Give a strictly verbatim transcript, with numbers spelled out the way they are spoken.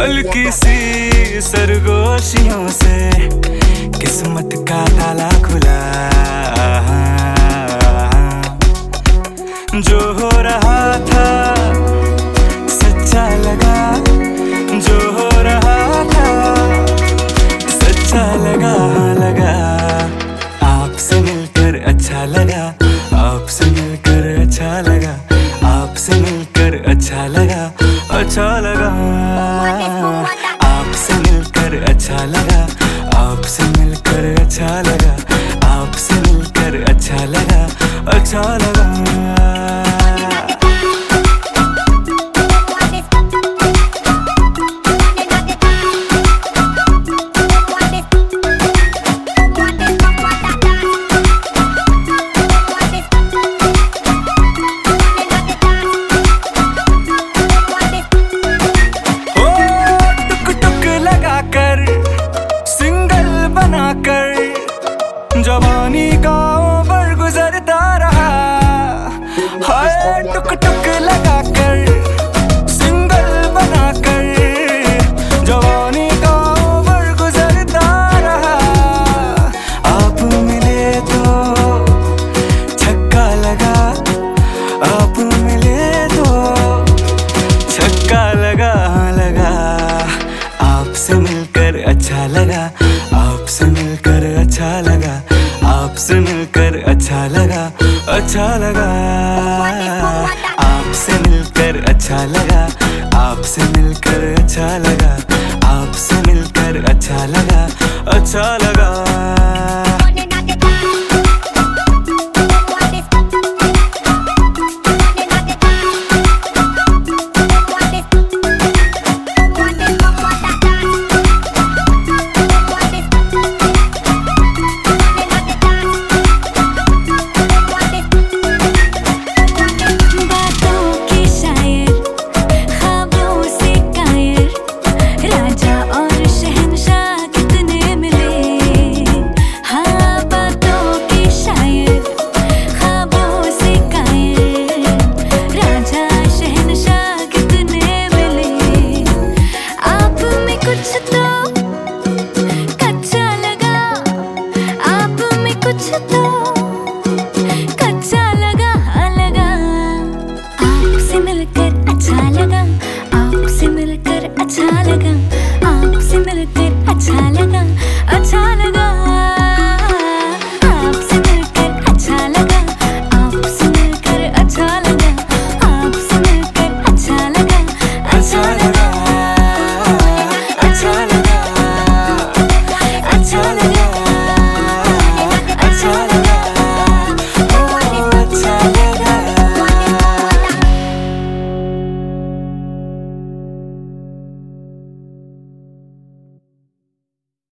हल्की सी सरगोशियों से किस्मत का ताला खुला। जो हो रहा था सच्चा लगा, जो हो रहा था सच्चा लगा लगा। आपसे मिलकर अच्छा लगा, आपसे मिलकर अच्छा लगा, आपसे मिलकर अच्छा लगा, अच्छा लगा। आपसे मिलकर अच्छा लगा, आपसे मिलकर अच्छा लगा, आपसे मिलकर अच्छा लगा, अच्छा लगा। जवानी का ओवर गुजरता रहा, हाय टुक टुक लगा कर सिंगल बना कर। जवानी का ओवर गुजरता रहा, आप मिले तो छक्का लगा, आप मिले तो छक्का लगा लगा। आपसे मिलकर अच्छा लगा, आपसे मिलकर अच्छा लगा, आपसे मिलकर अच्छा लगा, अच्छा लगा। आपसे मिलकर अच्छा लगा, आपसे मिलकर अच्छा लगा, आपसे मिलकर अच्छा लगा, अच्छा लगा।